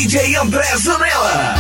DJ André Zanella.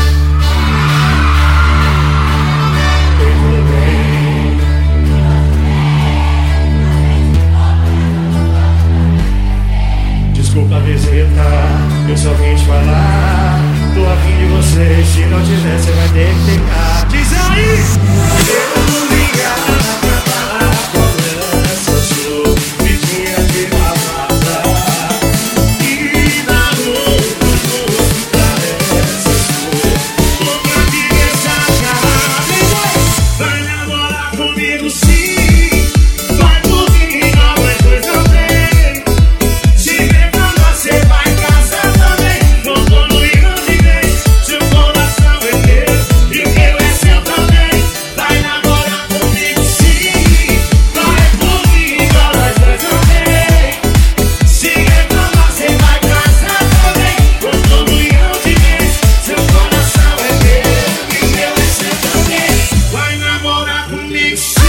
Desculpa a visita, eu só vim te falar. Tô afim de você, se não tiver, você vai ter que ficar. Diz aí! Eu vou ligar pra falar com essa sua vidinha de balada. E na roupa essa sua boca de exagerada. Vai namorar comigo sim, vai por mim, não é coisa bem. Se levando você vai em casa também. Não tô no hino de vez. Seu coração é meu e o meu é seu também. Vai namorar comigo sim, vai por mim, igual nós dois também. Se levando você vai em casa também. Não tô no hino de vez. Seu coração é meu e o meu é seu também. Vai namorar comigo sim.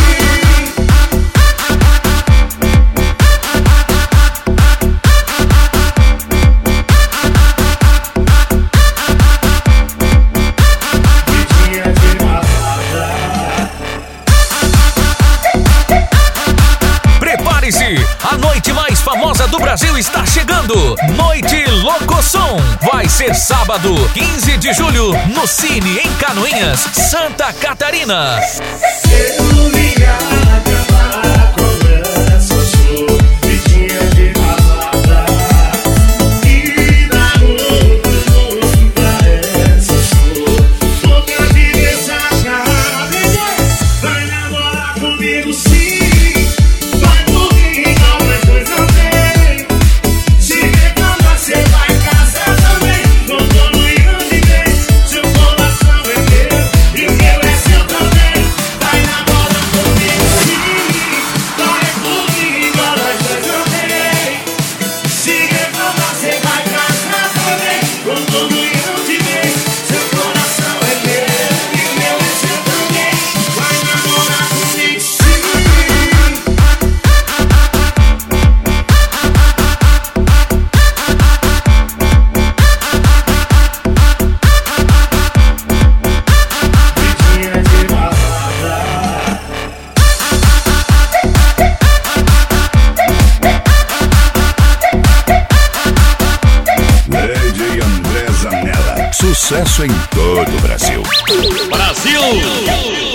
Prepare-se, a noite mais famosa do Brasil está chegando. Noite Locosom. Vai ser sábado, 15 de julho, no Cine, em Canoinhas, Santa Catarina. Eu ligar pra falar com essa sua vidinha de balada. E na roupa pra essa sua boca de desajada. Vai namorar comigo sim, vai por mim, não é coisa bem. Se levando você vai em casa também. Não tô no hino de vez. Seu coração é meu e o meu é seu também. Vai namorar comigo sim, vai por mim, igual nós dois também. Se levando você vai em casa também. Não tô no hino de vez. Seu coração é meu e o meu é seu também. Vai namorar comigo sim. Vidinha de balada. DJ André Zanella. Sucesso em todo o Brasil. Brasil!